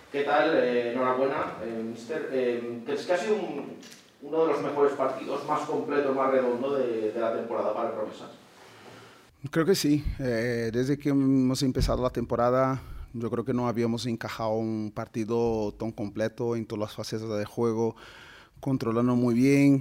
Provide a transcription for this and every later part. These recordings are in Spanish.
¿Qué tal? Enhorabuena, mister. ¿Crees que ha sido uno de los mejores partidos, más completo, más redondo de la temporada para el Promesas? Creo que sí. Desde que hemos empezado la temporada, yo creo que no habíamos encajado un partido tan completo en todas las facetas del juego, controlando muy bien.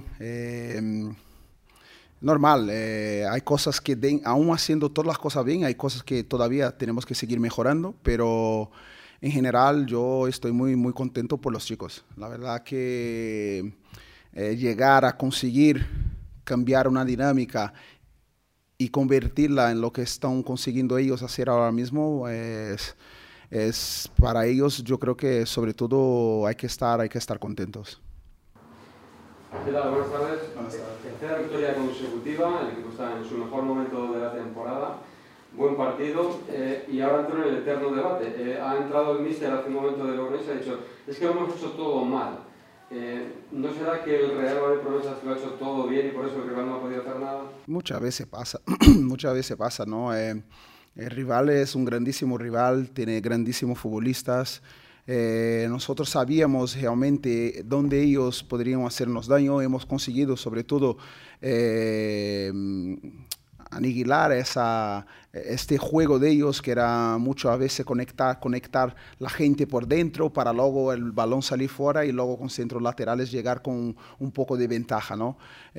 Normal, hay cosas que, aún haciendo todas las cosas bien, hay cosas que todavía tenemos que seguir mejorando, pero en general yo estoy muy, muy contento por los chicos. La verdad que llegar a conseguir cambiar una dinámica y convertirla en lo que están consiguiendo ellos hacer ahora mismo es para ellos, yo creo que sobre todo hay que estar contentos. ¿Qué tal? Buenas tardes. Buenas tardes. Tercera victoria consecutiva, el equipo está en su mejor momento de la temporada, buen partido y ahora entro en el eterno debate. Ha entrado el míster hace un momento de Logroñés y ha dicho, es que lo hemos hecho todo mal. ¿No será que el Real Madrid Promesas lo ha hecho todo bien y por eso el rival no ha podido hacer nada? Muchas veces pasa, muchas veces pasa, ¿no? El rival es un grandísimo rival, tiene grandísimos futbolistas. Nosotros sabíamos realmente dónde ellos podrían hacernos daño. Hemos conseguido, sobre todo, eh, aniquilar este juego de ellos, que era mucho a veces conectar la gente por dentro para luego el balón salir fuera y luego con centros laterales llegar con un poco de ventaja, ¿no?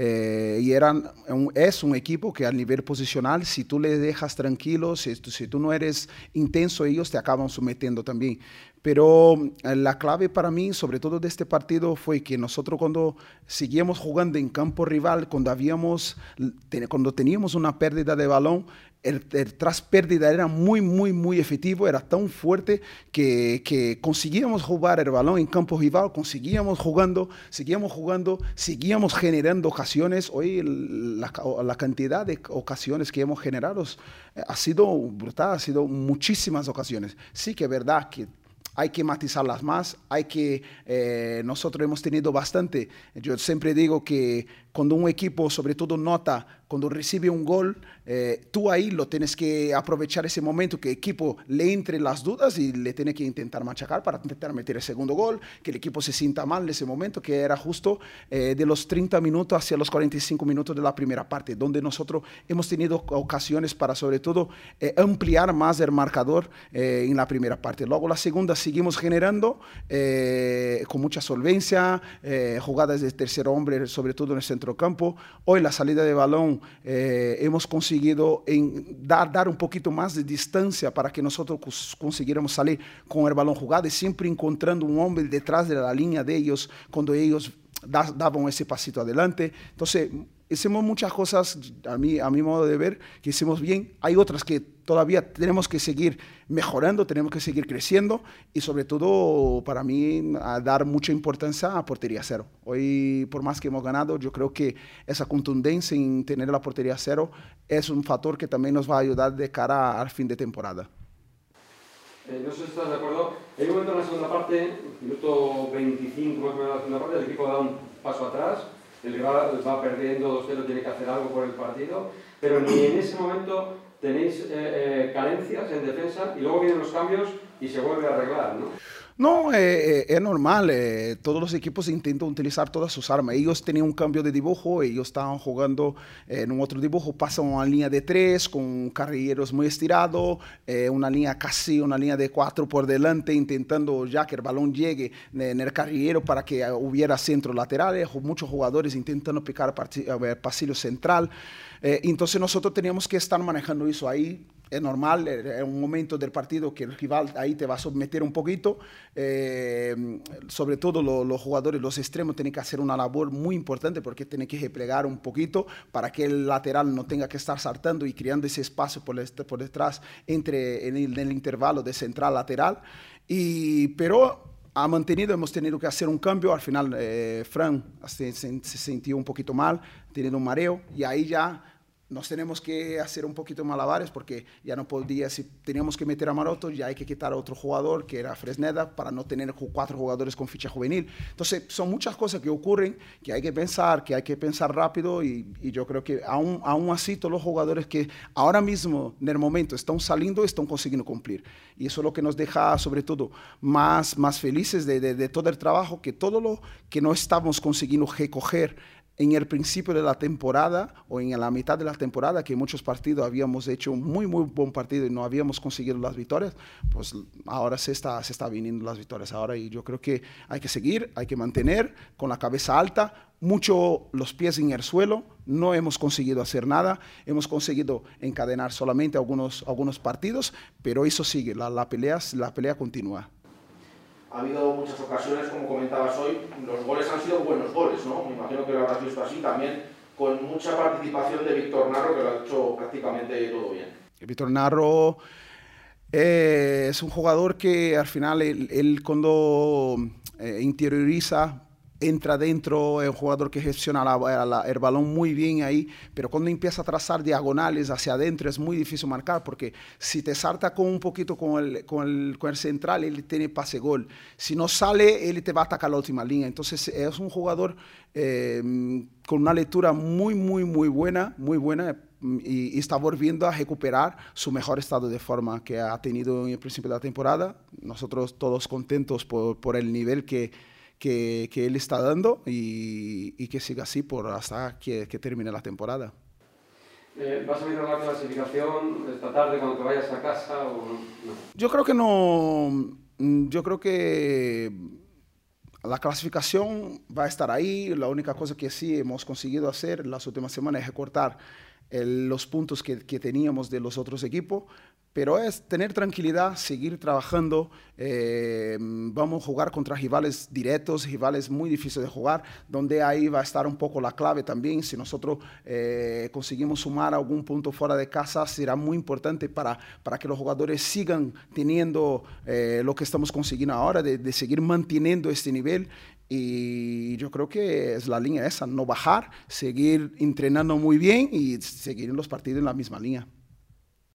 Es un equipo que a nivel posicional, si tú le dejas tranquilo, si tú no eres intenso, ellos te acaban sometiendo también. Pero la clave para mí, sobre todo de este partido, fue que nosotros cuando seguíamos jugando en campo rival, cuando teníamos una pérdida de balón, el tras pérdida era muy, muy, muy efectivo, era tan fuerte que conseguíamos jugar el balón en campo rival, seguíamos jugando, seguíamos generando ocasiones. Hoy la cantidad de ocasiones que hemos generado ha sido brutal, ha sido muchísimas ocasiones. Sí que es verdad que hay que matizarlas más, nosotros hemos tenido bastante. Yo siempre digo que cuando un equipo, sobre todo nota, cuando recibe un gol, tú ahí lo tienes que aprovechar ese momento que el equipo le entre las dudas y le tiene que intentar machacar para intentar meter el segundo gol, que el equipo se sienta mal en ese momento, que era justo de los 30 minutos hacia los 45 minutos de la primera parte, donde nosotros hemos tenido ocasiones para, sobre todo, ampliar más el marcador en la primera parte. Luego la segunda seguimos generando con mucha solvencia, jugadas de tercer hombre, sobre todo en el centrocampo. Hoy la salida de balón hemos conseguido dar un poquito más de distancia para que nosotros consiguiéramos salir con el balón jugado y siempre encontrando un hombre detrás de la línea de ellos cuando ellos daban ese pasito adelante. Entonces, hicimos muchas cosas, a mi modo de ver, que hicimos bien. Hay otras que todavía tenemos que seguir mejorando, tenemos que seguir creciendo y sobre todo, para mí, a dar mucha importancia a portería cero. Hoy, por más que hemos ganado, yo creo que esa contundencia en tener la portería cero es un factor que también nos va a ayudar de cara al fin de temporada. No sé si estás de acuerdo. Hay un momento en la segunda parte, minuto 25 más o menos de la segunda parte, el equipo da un paso atrás, el rival va perdiendo 2-0, tiene que hacer algo por el partido, pero ni en ese momento tenéis carencias en defensa y luego vienen los cambios y se vuelve a arreglar, ¿no? No, es normal. Todos los equipos intentan utilizar todas sus armas. Ellos tenían un cambio de dibujo, ellos estaban jugando en un otro dibujo, pasan una línea de 3 con carrilleros muy estirados, una línea de 4 por delante, intentando ya que el balón llegue en el carrillero para que hubiera centros laterales, muchos jugadores intentando picar pasillo central. Entonces nosotros teníamos que estar manejando eso ahí. Es normal, es un momento del partido que el rival ahí te va a someter un poquito. Sobre todo los jugadores, los extremos, tienen que hacer una labor muy importante porque tienen que replegar un poquito para que el lateral no tenga que estar saltando y creando ese espacio por detrás en el intervalo de central-lateral. Pero hemos tenido que hacer un cambio. Al final, Fran se sintió un poquito mal, teniendo un mareo, y ahí ya nos tenemos que hacer un poquito malabares porque ya no podía, si teníamos que meter a Maroto, ya hay que quitar a otro jugador que era Fresneda para no tener 4 jugadores con ficha juvenil. Entonces son muchas cosas que ocurren que hay que pensar rápido y yo creo que aún así todos los jugadores que ahora mismo en el momento están saliendo están consiguiendo cumplir. Y eso es lo que nos deja sobre todo más felices de todo el trabajo, que todo lo que no estamos consiguiendo recoger en el principio de la temporada o en la mitad de la temporada, que en muchos partidos habíamos hecho un muy buen partido y no habíamos conseguido las victorias, pues ahora se está viniendo las victorias ahora, y yo creo que hay que seguir, hay que mantener con la cabeza alta, mucho los pies en el suelo. No hemos conseguido hacer nada, hemos conseguido encadenar solamente algunos partidos, pero eso sigue, la pelea continúa. Ha habido muchas ocasiones, como comentabas hoy, los goles han sido buenos goles, ¿no? Me imagino que lo habrás visto así también, con mucha participación de Víctor Narro, que lo ha hecho prácticamente todo bien. Víctor Narro es un jugador que al final, él cuando interioriza, entra dentro, es un jugador que gestiona el balón muy bien ahí, pero cuando empieza a trazar diagonales hacia adentro es muy difícil marcar, porque si te salta un poquito con el central, él tiene pase gol. Si no sale, él te va a atacar la última línea. Entonces es un jugador con una lectura muy buena, y está volviendo a recuperar su mejor estado de forma que ha tenido en el principio de la temporada. Nosotros todos contentos por el nivel que él está dando y que siga así hasta que termine la temporada. ¿Vas a mirar la clasificación esta tarde cuando te vayas a casa o no? Yo creo que no. Yo creo que la clasificación va a estar ahí. La única cosa que sí hemos conseguido hacer las últimas semanas es recortar los puntos que teníamos de los otros equipos, pero es tener tranquilidad, seguir trabajando. Vamos a jugar contra rivales directos, rivales muy difíciles de jugar, donde ahí va a estar un poco la clave también. Si nosotros conseguimos sumar algún punto fuera de casa, será muy importante para que los jugadores sigan teniendo lo que estamos consiguiendo ahora, de seguir manteniendo este nivel. Y yo creo que es la línea esa, no bajar, seguir entrenando muy bien y seguir en los partidos en la misma línea.